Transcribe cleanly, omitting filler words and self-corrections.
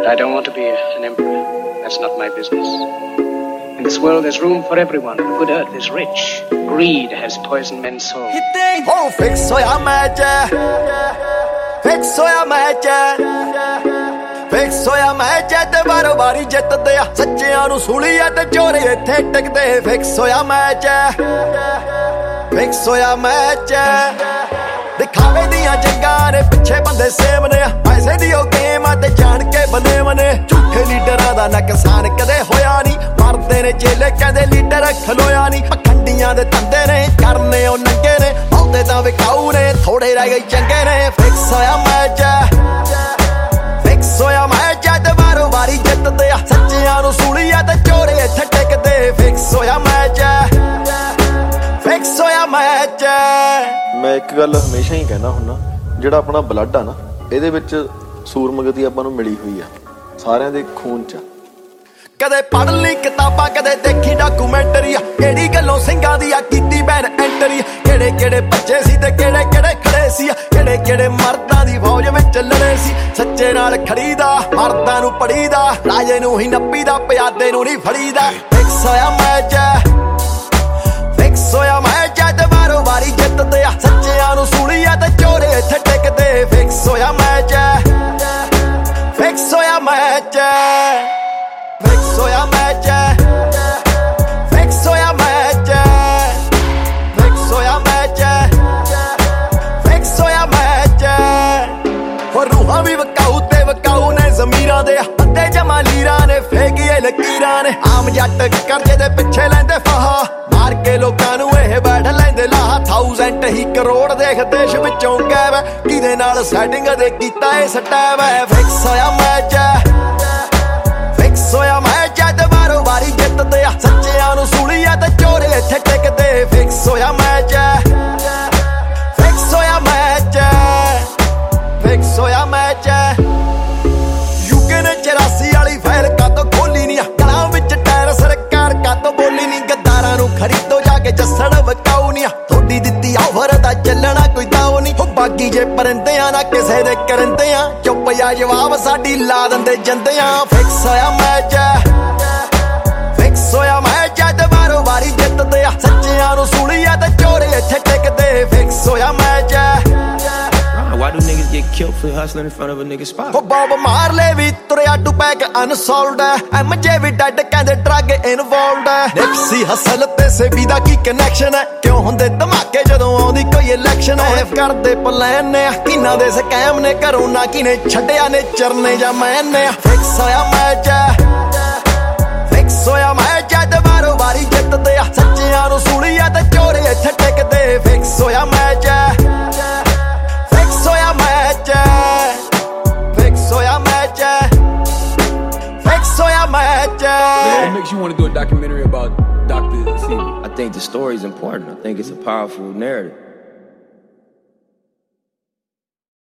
But I don't want to be an emperor. That's not my business. In this world there's room for everyone. The good earth is rich. Greed has poisoned men's souls. Oh, fix hoya match. Fix hoya match. Fix hoya match ਤੇ ਬਾਰੋ ਬਾਰੀ ਜਿੱਤਦੇ ਆ ਸੱਚਿਆਂ ਨੂੰ ਸੂਲੀਆ ਤੇ ਚੋਰੇ ਇੱਥੇ ਟਿਕਦੇ ਫਿਕਸ ਹੋਇਆ ਮੈਚ ਫਿਕਸ ਹੋਇਆ ਮੈਚ ਦਿਖਾਵੇ ਦੀਆਂ ਜੰਗਾਂ ਨੇ ਪਿੱਛੇ ਬੰਦੇ ਸੇਮ ਨੇ ਪੈਸੇ ਦੀ ਉਹ ਗੇਮ ਆ ਤੇ ਜਾਣ ਕੇ ਬਨੇ ਮਨੇ ਝੂਠੇ ਲੀਡਰਾਂ ਦਾ ਨੁਕਸਾਨ ਕਦੇ ਹੋਇਆ ਨਹੀਂ ਮਰਦੇ ਨੇ ਚੇਲੇ ਕਹਿੰਦੇ ਲੀਡਰ ਖਲੋਇਆ ਨਹੀਂ ਪਖੰਡੀਆਂ ਦੇ ਧੰਦੇ ਨੇ ਕਰਨੇ ਉਹ ਨੰਗੇ ਨੇ ਬਹੁਤੇ ਤਾਂ ਵਿਕਾਊ ਨੇ ਥੋੜੇ ਰਹਿ ਗਏ ਚੰਗੇ ਨੇ ਫਿਕਸ ਹੋਇਆ ਮੈਚ ਫਿਕਸ ਹੋਇਆ ਮੈਚ ਤੇ ਬਾਰੋ ਬਾਰੀ ਜਿੱਤਦੇ ਆ ਸੱਚਿਆਂ ਨੂੰ ਸੂਲੀਆ ਤੇ ਚੋਰੇ ਇੱਥੇ ਟਿਕਦੇ ਫਿਕਸ ਹੋਇਆ ਮੈਚ ਫਿਕਸ ਹੋਇਆ ਮੈਚ ਮੈਂ ਇੱਕ ਗੱਲ ਹਮੇਸ਼ਾ ਹੀ ਕਹਿੰਦਾ ਹੁੰਦਾ ਜਿਹੜਾ ਆਪਣਾ ਬਲੱਡ ਆ ਨਾ ਇਹਦੇ ਵਿੱਚ ਸੂਰਮਗਤੀ ਆਪਾਂ ਨੂੰ ਮਿਲੀ ਹੋਈ ਆ ਸਾਰਿਆਂ ਦੇ ਖੂਨ 'ਚ ਕਦੇ ਪੜ੍ਹ ਲਈ ਕਿਤਾਬਾਂ ਕਦੇ ਦੇਖੀ ਡਾਕੂਮੈਂਟਰੀ ਆ ਕਿਹੜੀ ਗੱਲੋਂ ਸਿੰਘਾਂ ਦੀ ਆ ਕੀਤੀ ਬੈਨ ਐਂਟਰੀ ਕਿਹੜੇ ਕਿਹੜੇ ਬੱਚੇ ਸੀ ਤੇ ਕਿਹੜੇ ਕਿਹੜੇ ਖੜੇ ਸੀ ਕਿਹੜੇ ਕਿਹੜੇ ਮਰਦਾਂ ਦੀ ਫੌਜ ਵਿੱਚ ਲੜੇ ਸੀ ਸੱਚੇ ਨਾਲ ਖੜੀਦਾ ਮਰਦਾਂ ਨੂੰ ਪੜੀਦਾ ਰਾਜੇ ਨੂੰ ਹੀ ਨੱਪੀਦਾ ਪਿਆਦੇ ਨੂੰ ਨਹੀਂ ਫੜੀਦਾ ਫਿਕਸ ਹੋਇਆ ਮੈਚ ਫਿਕਸ ਹੋਇਆ ਮੈਚ ਤੇ ਬਾਰੋ ਬਾਰੀ ਜਿੱਤਦੇ ਆ ਸੱਚਿਆਂ ਨੂੰ ਸੂਲੀਆ ਤੇ ਚੋਰੇ ਇੱਥੇ ਟਿਕਦੇ ਫਿਕਸ ਹੋਇਆ ਮੈਚ ਫਿਕਸ ਹੋਇਆ ਮੈਚ ਫਿਕਸ ਹੋਇਆ ਮੈਚ ਫਿਕਸ ਹੋਇਆ ਮੈਚ ਫਿਕਸ ਹੋਇਆ ਮੈਚ ਫਿਕਸ ਹੋਇਆ ਮੈਚ ਹੋ ਰੂਹਾਂ ਵੀ ਵਕਾਊ ਤੇ ਵਕਾਊ ਨੇ ਜ਼ਮੀਰਾਂ ਦੇ ਅੱਧੇ ਜਮਾ ਲੀਰਾਂ ਨੇ ਫੇਕੀਏ ਲਕੀਰਾਂ ਨੇ ਆਮ ਜੱਟ ਕਰਜ਼ੇ ਦੇ ਪਿੱਛੇ ਲੈਂਦੇ ਫਾਹਾ ਮਾਰ ਕੇ ਲੋਕਾਂ ਨੂੰ ਇਹ ਬੈਠ ਲੈਂਦੇ ਲਾਹਾ 1000 ਹੀ ਕਰੋੜ ਦੇਖ ਦੇਸ਼ ਵਿੱਚੋਂ ਗਾਇਬ ਕਿਹਦੇ ਨਾਲ ਸੈਟਿੰਗ ਦੇ ਕੀਤਾ ਇਹ ਸਟੈਬ ਫਿਕਸ ਹੋਇਆ ਮੈਚ ਫਿਕਸ ਹੋਇਆ ਮੈਚ ਤੇ ਬਾਰੋ ਬਾਰੀ ਜਿੱਤਦੇ ਆ ਸੱਚਿਆਂ ਨੂੰ ਸੂਲੀਆ ਤੇ ਚੋਰੇ ਇੱਥੇ ਟਿਕਦੇ ਫਿਕਸ ਹੋਇਆ ਮੈਚ ਫਿਕਸ ਹੋਇਆ ਮੈਚ ਫਿਕਸ ਹੋਇਆ ਮੈਚ ਯੂਕੇ ਨੇ 84 ਵਾਲੀ ਫਾਈਲ ਕਾਤੋਂ ਖੋਲੀ ਨਹੀਂ ਕਲਾਂ ਵਿੱਚ ਟਾਇਰ ਸਰਕਾਰ ਕਾਤੋਂ ਬੋਲੀ ਨਹੀਂ ਗੱਦਾਰਾਂ ਨੂੰ ਖਰੀਦੋ ਜਾ ਕੇ ਜੱਸੜ ਵਕਾਉ ਨਹੀਂ ਥੋੜੀ ਦਿੱਤੀ ਆਫਰ ਦਾ ਚੱਲਣਾ ਕੋਈ ਦਾਉ ਨਹੀਂ ਹੋ ਬਾਕੀ ਜੇ ਪਰਿੰਦਿਆਂ ਨਾ ਕਿਸੇ ਦੇ ਕਰੰਦਿਆਂ ਚੁੱਪ ਜਾ ਜਵਾਬ ਸਾਡੀ ਲਾ ਦਿੰਦੇ ਜੰਦਿਆਂ ਫਿਕਸ ਹੋਇਆ ਮੈਚ ਫਿਕਸ ਹੋਇਆ ਮੈਚ ਤੇ ਬਾਰੋ ਬਾਰੀ ਜਿੱਤਦੇ ਆ ਸੱਚਿਆਂ ਨੂੰ ਸੂਲੀਆ ਤੇ ਚੋਰੇ ਇੱਥੇ ਟਿਕਦੇ ਫਿਕਸ ਹੋਇਆ match Why do niggas get killed for hustling in front of a nigga's spot? ਹੋ ਬੌਬ ਮਾਰਲੇ ਵੀ ਤੁਰਿਆ ਟੂ ਪੈਕ ਅਨਸੋਲਡ ਐਮਜੇ ਵੀ ਡੱਡ ਕਹਿੰਦੇ ਡਰੱਗ ਇਨਵੋਲਵਡ ਨਿਕਸੀ ਹਸਲ ਤੇ ਸੇਬੀ ਦਾ ਕੀ ਕਨੈਕਸ਼ਨ ਹੈ ਕਿਉਂ ਹੁੰਦੇ ਧਮਾਕੇ ਜਦੋਂ ਆਉਂਦੀ ਕੋਈ ਇਲੈਕਸ਼ਨ ਹੈ ਕਰਦੇ ਪਲਾਨ ਨੇ ਕਿਨਾਂ ਦੇ ਸਕੈਮ ਨੇ ਘਰੋਂ ਨਾ ਕਿਨੇ ਛੱਡਿਆ ਨੇ ਚਰਨੇ ਜਾਂ ਮੈਂ ਨੇ ਫਿਕਸ ਹੋਇਆ ਮੈਚ ਫਿਕਸ ਹੋਇਆ ਮੈਚ ਤੇ ਬਾਰੋ ਬਾਰੀ ਜਿੱਤਦੇ ਆ ਸੱਚਿਆਂ ਨੂੰ ਸੂਲੀਆ ਤੇ ਚੋਰੇ ਇੱਥੇ ਟਿਕਦੇ ਫਿਕਸ ਹੋਇਆ ਮੈਚ ਫਿਕਸ ਹੋਇਆ ਮੈਚ ਫਿਕਸ ਹੋਇਆ ਮੈਚ ਫਿਕਸ ਹੋਇਆ match What makes you want to do a documentary about Dr. Sebi? I think the story is important. I think it's a powerful narrative.